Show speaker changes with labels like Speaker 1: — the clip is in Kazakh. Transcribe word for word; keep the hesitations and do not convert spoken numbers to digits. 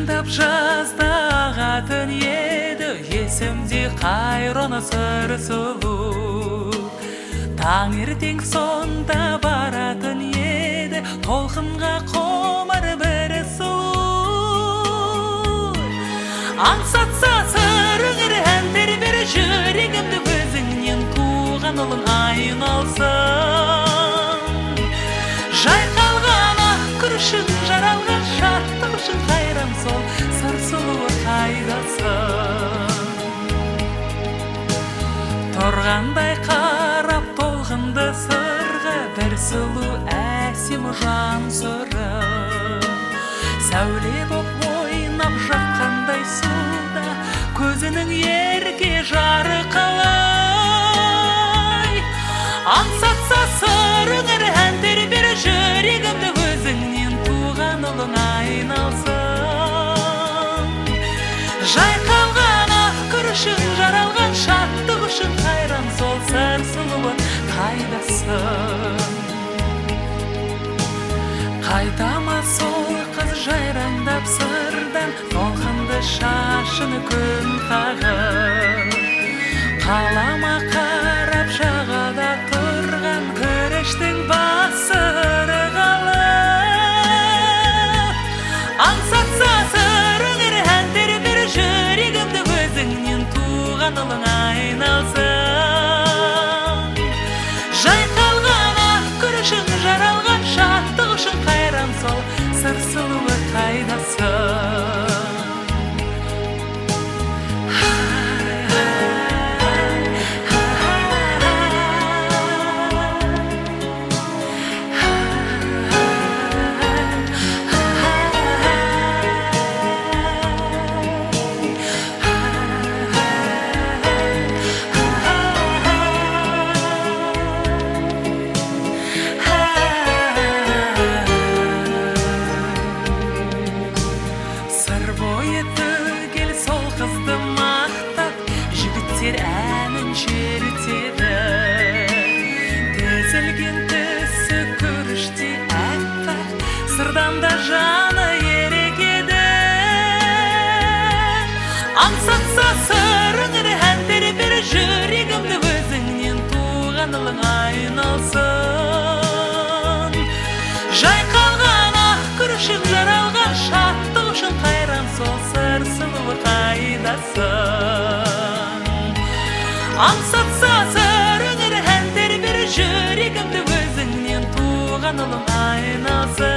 Speaker 1: Жайраңдап жаздағатын еді, есімде қайраны сыр сұлу. Таңертең сонда баратын еді, толқынға қомар бір сұлу. Аңсатса сырыңыр әндер бір жүрегімді, өзіңнен туған ұлың айналсын. Жайқалған ақ күрішін, жаралған шаттық үшін қайран сол сыр сұлуы қайдасың. Тұрғандай қарап толқынды сырға, бір сұлу әсем жан сыры. Сәуле боп ойнап жатқандай суда, көзінің ерке жарқылай. Аңсатса сырыңыр әндер бір жүрегімді, өзіңнен туған ұлың айналсын. Жайқалған ақ күрішін, жаралған шаттық үшін қайран сол сыр сұлуы қайдасың. Қайтама сол қыз жайраңдап сырдан, толқынды шашыны күн қағып. Қалама қарап жағада тұрған күрештің басыры қалып. Аңсатса сырыңыр әндер бір жүрегімді, өзіңнен туған ұлың айналсын. Жайқалған ақ күрішін, жаралған шаттық үшін қайран сол сыр сұлуы қайдасың. Әнін шертеді, тізілген тісі күріште әппақ, сырдан да жаны ерекеді. Аңсатса сырыңыр әндер бір жүрегімді, өзіңнен туған ұлың айналсын. Жайқалған ақ күрішін, жаралған шаттық үшін қайран сол сыр сұлуы қайдасың. Аңсатса сырыңыр әндер бір жүрегімді, өзіңнен туған ұлың айналсын.